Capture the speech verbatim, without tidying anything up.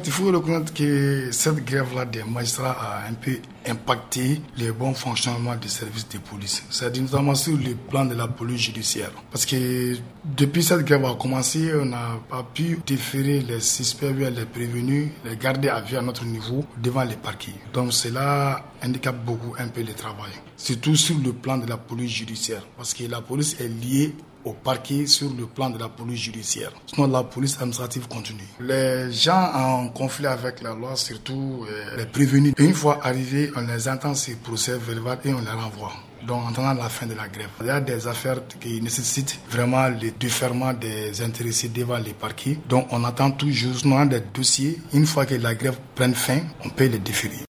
Il faut reconnaître que cette grève-là des magistrats a un peu impacté le bon fonctionnement du service de police. C'est-à-dire notamment sur le plan de la police judiciaire. Parce que depuis cette grève a commencé, on n'a pas pu déférer les suspects, les prévenus, les garder à vue à notre niveau devant les parquets. Donc cela handicape beaucoup un peu le travail. Surtout sur le plan de la police judiciaire. Parce que la police est liée au parquet sur le plan de la police judiciaire. Sinon, la police administrative continue. Les gens en conflit avec la loi, surtout euh, les prévenus, une fois arrivés, on les entend ces procès verbaux et on les renvoie. Donc, en attendant la fin de la grève. Il y a des affaires qui nécessitent vraiment le déferment des intéressés devant les parquets. Donc, on attend toujours des dossiers. Une fois que la grève prenne fin, on peut les déférer.